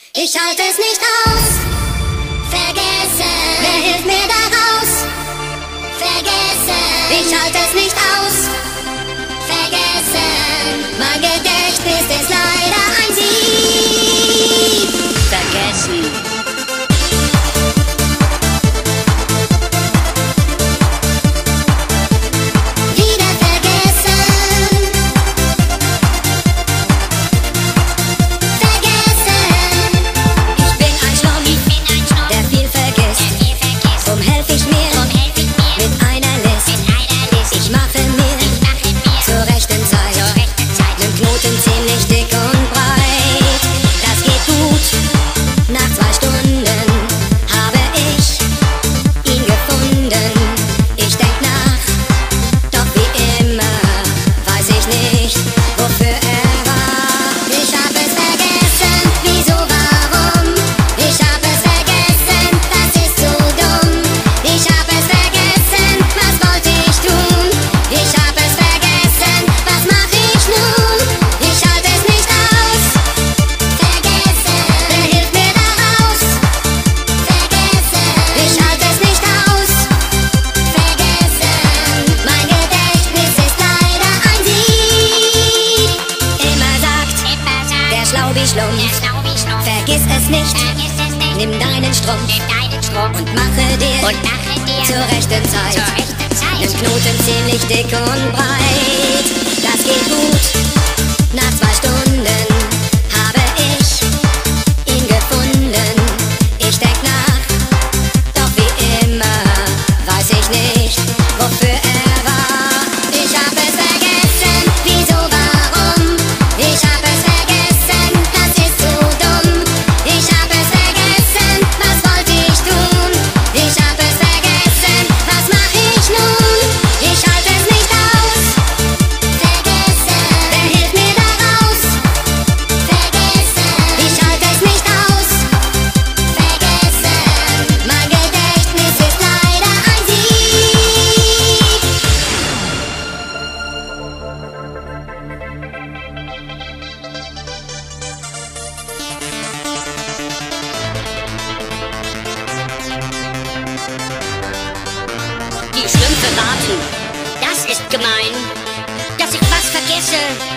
Ich halte es nicht aus. Vergessen. Wer hilft mir da raus? Vergessen. Ich halte es nicht aus. Vergessen. Mein Gedächtnis ist leider ein Sieb. Vergessen. Vergiss es nicht, nimm deinen Strumpf und mache dir zur rechten Zeit einen Knoten ziemlich dick und breit. Das geht gut, nach 2 Stunden habe ich ihn gefunden. Ich denk nach, doch wie immer weiß ich nicht, wofür er war. Ich hab es vergessen, wieso, warum? Ich hab es vergessen, das ist so dumm. Ich hab es vergessen, was wollte ich tun? Ich hab es vergessen, was mach ich nun? Ich halte es nicht aus. Vergessen. Wer hilft mir da raus? Vergessen. Ich halte es nicht aus. Vergessen. Mein Gedächtnis ist leider ein Sieb. Die Schlümpfe warten. Das ist gemein, dass ich was vergesse.